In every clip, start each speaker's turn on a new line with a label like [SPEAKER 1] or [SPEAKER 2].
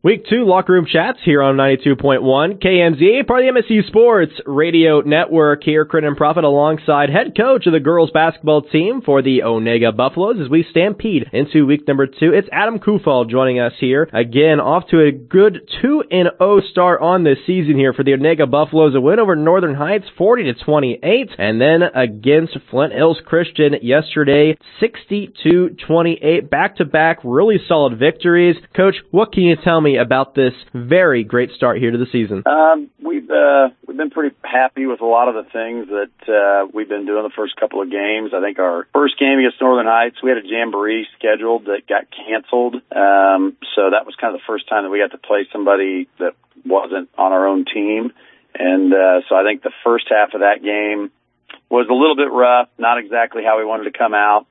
[SPEAKER 1] Week 2 Locker Room Chats here on 92.1 KMZA, part of the MSU Sports Radio Network here. Crittenden Prophet alongside head coach of the girls basketball team for the Onega Buffaloes as we stampede into week number 2. It's Adam Kufal joining us here. Again, off to a good 2-0 start on this season here for the Onega Buffaloes. A win over Northern Heights 40-28, and then against Flint Hills Christian yesterday 60-28. Back-to-back really solid victories. Coach, what can you tell me about this very great start here to the season?
[SPEAKER 2] We've been pretty happy with a lot of the things that we've been doing the first couple of games. I think our first game against Northern Heights, we had a jamboree scheduled that got canceled. So that was kind of the first time that we got to play somebody that wasn't on our own team. And so I think the first half of that game was a little bit rough, not exactly how we wanted to come out.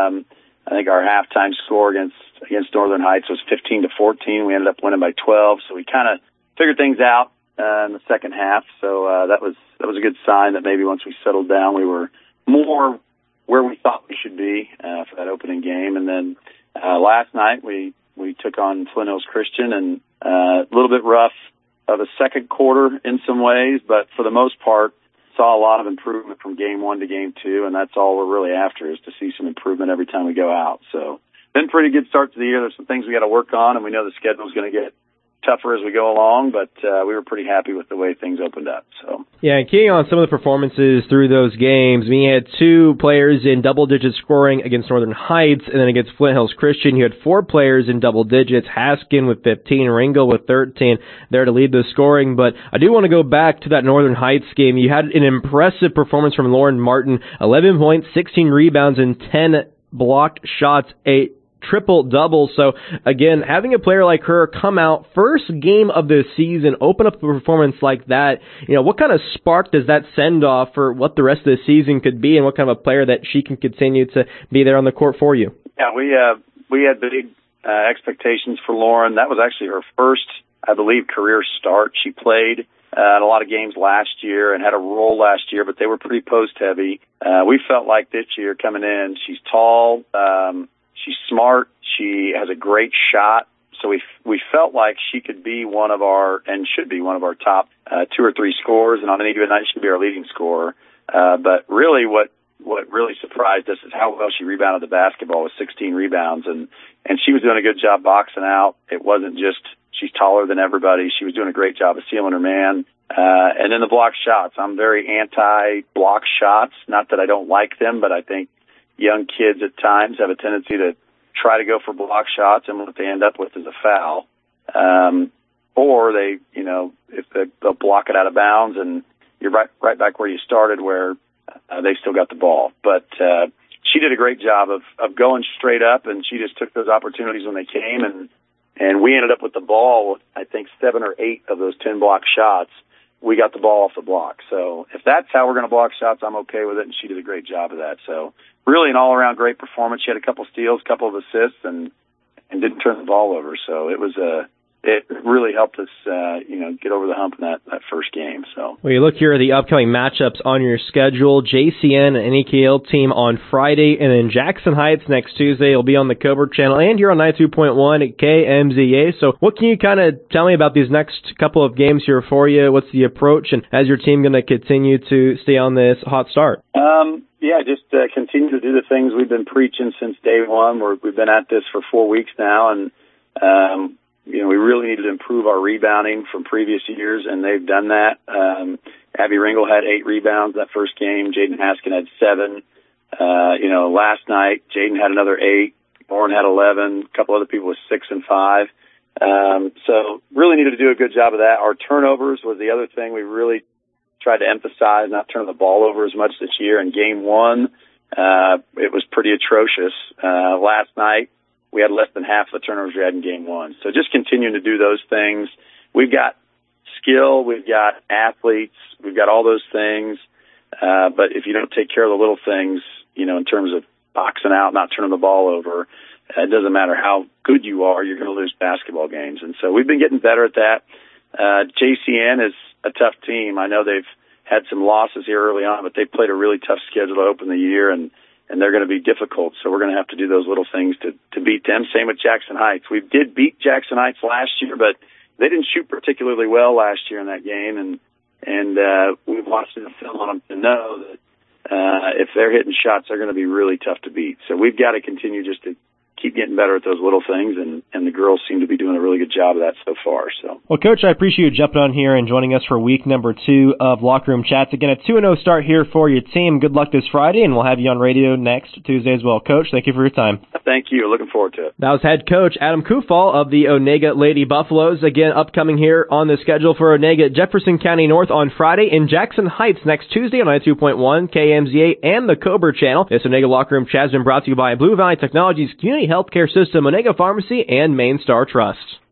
[SPEAKER 2] I think our halftime score against Northern Heights was 15-14. We ended up winning by 12, so we kind of figured things out in the second half. So that was a good sign that maybe once we settled down, we were more where we thought we should be for that opening game. And then last night we took on Flint Hills Christian, and a little bit rough of a second quarter in some ways, but for the most part, saw a lot of improvement from game 1 to game 2, and that's all we're really after, is to see some improvement every time we go out. So been a pretty good start to the year. There's some things we got to work on, and we know the schedule is going to get tougher as we go along, but we were pretty happy with the way things opened up. So
[SPEAKER 1] yeah, and keying on some of the performances through those games, we had 2 players in double-digit scoring against Northern Heights, and then against Flint Hills Christian, you had 4 players in double digits, Haskin with 15, Ringel with 13, there to lead the scoring. But I do want to go back to that Northern Heights game. You had an impressive performance from Lauren Martin, 11 points, 16 rebounds, and 10 blocked shots, a triple-double. So, again, having a player like her come out first game of the season, open up a performance like that, what kind of spark does that send off for what the rest of the season could be, and what kind of a player that she can continue to be there on the court for you?
[SPEAKER 2] Yeah, we had big expectations for Lauren. That was actually her first, I believe, career start. She played in a lot of games last year and had a role last year, but they were pretty post-heavy. We felt like this year coming in, she's tall, she's smart. She has a great shot. So we felt like she could be one of our, and should be one of our top 2 or 3 scorers, and on any given night she'd be our leading scorer. But really what really surprised us is how well she rebounded the basketball with 16 rebounds, and she was doing a good job boxing out. It wasn't just she's taller than everybody. She was doing a great job of sealing her man. And then the block shots. I'm very anti-block shots. Not that I don't like them, but I think young kids at times have a tendency to try to go for block shots, and what they end up with is a foul. Or they, if they'll block it out of bounds, and you're right back where you started, where they still got the ball. But she did a great job of going straight up, and she just took those opportunities when they came, and we ended up with the ball with, I think, 7 or 8 of those 10 block shots. We got the ball off the block. So if that's how we're going to block shots, I'm okay with it, and she did a great job of that. So really an all-around great performance. She had a couple steals, a couple of assists, and didn't turn the ball over. So it really helped us, get over the hump in that first game. So,
[SPEAKER 1] well, you look here at the upcoming matchups on your schedule. JCN and NEKL team on Friday, and then Jackson Heights next Tuesday. It'll be on the Cobra channel and here on 92.1 at KMZA. So what can you kind of tell me about these next couple of games here for you? What's the approach, and as your team going to continue to stay on this hot start?
[SPEAKER 2] Yeah, just continue to do the things we've been preaching since day one. We've been at this for 4 weeks now, and we really needed to improve our rebounding from previous years, and they've done that. Abby Ringel had 8 rebounds that first game. Jaden Haskin had 7. Last night, Jaden had another 8. Lauren had 11. A couple other people with 6 and 5. So really needed to do a good job of that. Our turnovers was the other thing we really tried to emphasize, not turning the ball over as much this year. In game 1, it was pretty atrocious. Last night, we had less than half the turnovers we had in game 1. So just continuing to do those things. We've got skill, we've got athletes, we've got all those things. But if you don't take care of the little things, in terms of boxing out, not turning the ball over, it doesn't matter how good you are, you're going to lose basketball games. And so we've been getting better at that. JCN is a tough team. I know they've had some losses here early on, but they played a really tough schedule to open the year, and and they're going to be difficult. So we're going to have to do those little things to beat them. Same with Jackson Heights. We did beat Jackson Heights last year, but they didn't shoot particularly well last year in that game, and we've watched enough film on them to know that if they're hitting shots, they're going to be really tough to beat. So we've got to continue just to keep getting better at those little things, and the girls seem to be doing a really good job of that so far. So,
[SPEAKER 1] well, Coach, I appreciate you jumping on here and joining us for week number 2 of Locker Room Chats. Again, a 2-0 start here for your team. Good luck this Friday, and we'll have you on radio next Tuesday as well. Coach, thank you for your time.
[SPEAKER 2] Thank you. Looking forward to it.
[SPEAKER 1] That was head coach Adam Kufal of the Onega Lady Buffaloes. Again, upcoming here on the schedule for Onega, Jefferson County North on Friday, in Jackson Heights next Tuesday on 92.1, KMZA, and the Cobra channel. This Onega Locker Room Chat has been brought to you by Blue Valley Technologies Community Healthcare System, Onega Pharmacy, and Main Star Trust.